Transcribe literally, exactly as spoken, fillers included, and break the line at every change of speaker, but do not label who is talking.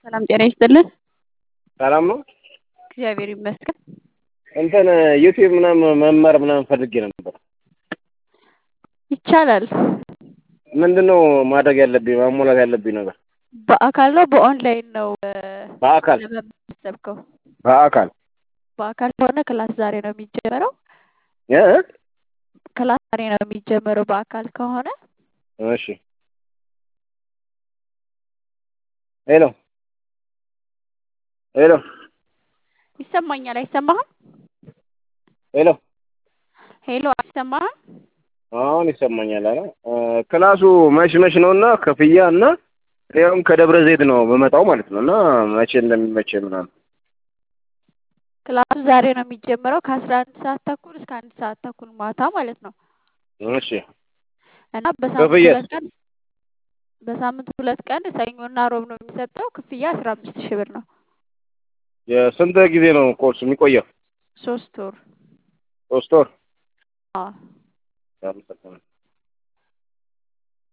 ሰላም ጤና ይስጥልን።
ሰላም ነው።
እግዚአብሔር ይመስገን።
እንትን ዩቲዩብ ምናምን መማር ምናምን ፈልጌ ነበር።
ይቻላል።
ምንድነው ማድረግ ያለብኝ ማሟላት ያለብኝ ነገር?
በአካል ነው በኦንላይን ነው
በአካል
ለመማር ያሰብከው?
በአካል
በአካል ከሆነ ክላስ ዛሬ ነው የሚጀመረው።
እ
ክላስ ዛሬ ነው የሚጀመረው በአካል ከሆነ።
እሺ ሄሎ ሄሎ
ይሰማኛል አይሰማህም?
ሄሎ
ሄሎ አይሰማህም?
አሁን ይሰማኛል። አረ ክላሱ መች መች ነውና ክፍያ እና ያውም ከደብረ ዘይት ነው በመጣው ማለት ነውና መቼ እንደሚመቸኝ ምናምን።
ክላሱ ዛሬ ነው የሚጀመረው ከአስራ አንድ ሰዓት ተኩል እስከ አንድ ሰዓት ተኩል ማታ ማለት ነው።
እሺ
እና በሳምንት
ክፍያ
ሁለት ቀን በሳምንት ሁለት ቀን ሰኞና ሮብ ነው የሚሰጠው። ክፍያ አስራ አምስት ሺህ ብር ነው።
የስንት ጊዜ ነው ኮርስ የሚቆየው?
ሶስት ወር።
ሶስት ወር።
አዎ
ያመሰግናል።